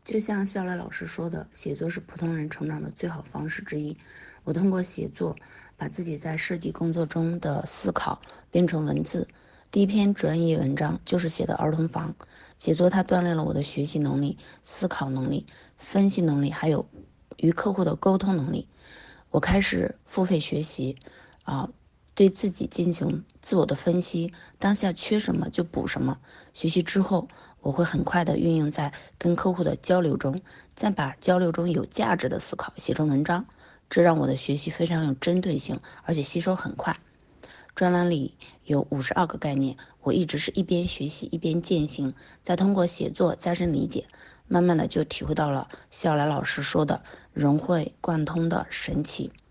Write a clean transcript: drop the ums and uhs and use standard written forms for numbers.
就像肖莱老师说的，写作是普通人成长的最好方式之一。我通过写作，把自己在设计工作中的思考变成文字。第一篇专业文章就是写的儿童房。写作它锻炼了我的学习能力、思考能力、分析能力，还有与客户的沟通能力。我开始付费学习，对自己进行自我的分析，当下缺什么就补什么。学习之后，我会很快的运用在跟客户的交流中，再把交流中有价值的思考写成文章，这让我的学习非常有针对性，而且吸收很快。专栏里有52个概念，我一直是一边学习一边践行，再通过写作加深理解，慢慢的就体会到了肖莱老师说的融会贯通的神奇。